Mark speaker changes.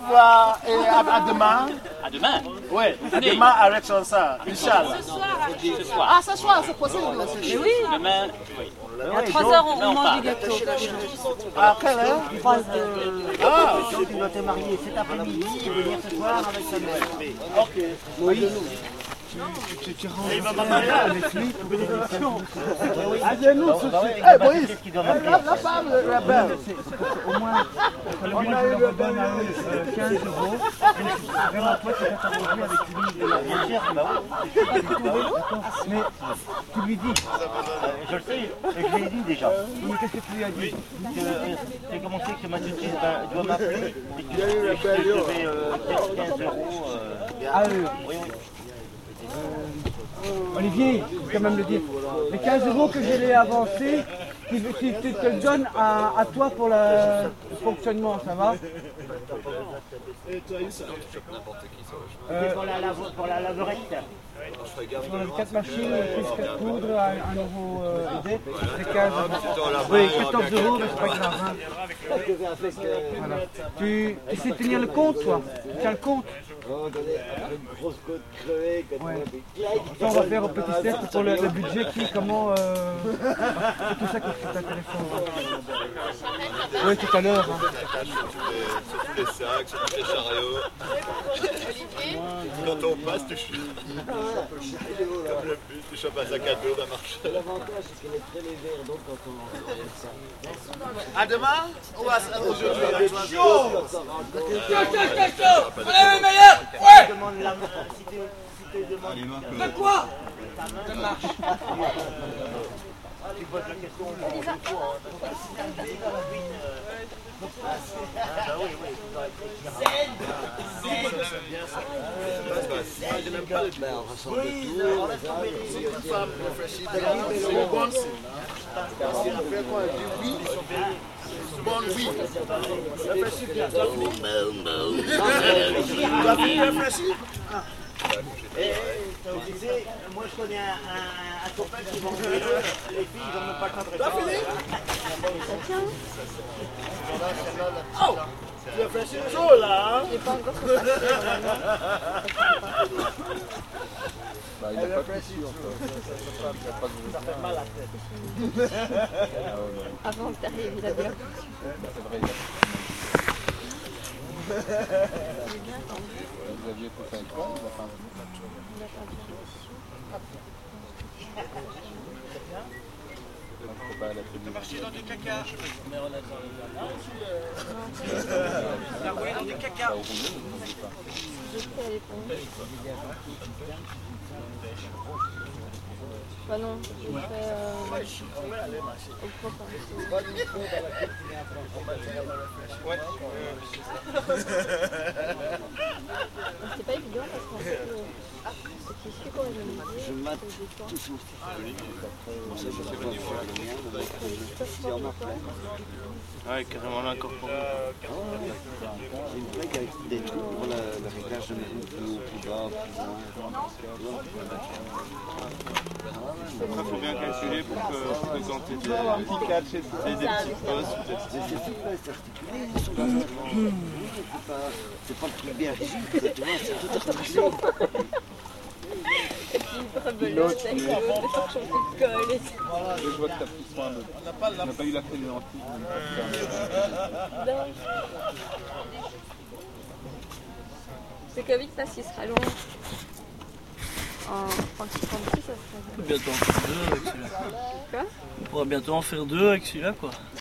Speaker 1: revoir et à demain.
Speaker 2: À demain.
Speaker 1: Oui, à demain avec ça, Inch'Allah.
Speaker 2: Ce soir.
Speaker 1: Ah, ce soir, c'est possible.
Speaker 3: Mais oui,
Speaker 2: Demain, oui.
Speaker 3: à 3h on mange du gâteau.
Speaker 1: À quelle heure?
Speaker 4: Ah, tu dois te marier cet après-midi et venir ce soir avec sa mère.
Speaker 1: Ok.
Speaker 4: Moïse,
Speaker 1: Tu rentres avec lui pour bénédiction. Ah, nous,
Speaker 4: eh, Moïse,
Speaker 1: Moïse, la femme, la belle.
Speaker 5: Au moins, on leur donne à eux 15 €. Vraiment, toi, tu vas t'arranger avec lui de la légère, mais tu lui dis.
Speaker 4: je le sais, je l'ai dit déjà.
Speaker 5: Mais qu'est-ce que tu lui as dit?
Speaker 4: J'ai commencé que ma tutrice doit m'appeler et que je devais 15 €.
Speaker 5: À eux.
Speaker 4: Oui, oui.
Speaker 5: Olivier, il faut quand même le dire. Les 15 € que je l'ai avancés, tu te le donnes à toi pour le fonctionnement, ça va?
Speaker 4: Pour la laverette.
Speaker 5: Pour les 4 machines, plus 4 poudres, 1 euro aidé, c'est 15 €. Oui, 14 €, mais c'est pas grave. Hein. Voilà. Tu sais tenir le compte, toi? Tu tiens le compte?
Speaker 6: Une grosse côte crevée,
Speaker 5: Ouais. Ça, on va faire un petit test pour le budget, comment... c'est tout ça qui est intéressant. Oui, tout à l'heure. Hein.
Speaker 6: sur tous les sacs, sur tous les chariots. Quand on passe, tu chutes. Comme le bus, tu chopes un sac à dos d'un marché.
Speaker 4: L'avantage, c'est qu'elle est très légère, donc quand on...
Speaker 1: À demain ou aujourd'hui?
Speaker 4: Tu demandes la main, si tu demandes...
Speaker 3: De quoi?
Speaker 4: Tu poses la question au
Speaker 1: Une femme réfléchie, c'est bon signe. Parce qu'il a fait quoi? Il dit oui. Bon, oui. Réfléchis bien. Tu as fini? Tu as fini réfléchir?
Speaker 4: Je disais, moi je connais un copain qui vend les filles, ils n'ont même pas le temps de
Speaker 1: Tu as fini? Oh! Tu as fait chaud là, hein?
Speaker 3: J'ai pas encore
Speaker 1: Elle a fait sûr. Ça fait mal à la tête.
Speaker 3: avant que t'arrives, il a bien.
Speaker 7: Vous aviez tout fait avec toi, la fin.
Speaker 1: T'as marché dans du caca. Mais on a dans du caca.
Speaker 3: J'étais à l'éponge. Bah non, j'ai fait au propre. C'est pas évident parce qu'en fait, ce qui suit quand
Speaker 4: Je mate tout son
Speaker 7: Ouais, carrément l'incorporer.
Speaker 4: J'ai une plaque avec des trucs pour le réglage de mes plus bas, plus loin.
Speaker 7: Après, il faut bien calculer pour que quand tu es des petits catchs et tout, des petites pauses.
Speaker 4: C'est souple, c'est articulé, sur la c'est pas le truc bien rigide, tu vois, c'est tout articulé.
Speaker 3: et puis brebelote avec des torchons de colle et tout.
Speaker 7: Je vois que tu as pris soin de... On n'a pas eu la clé de lentille.
Speaker 3: C'est que vite parce qu'il sera long. En 36, ça sera
Speaker 8: On pourra bientôt en faire deux avec celui-là.
Speaker 3: Quoi?
Speaker 8: On pourra bientôt en faire deux avec celui-là, quoi.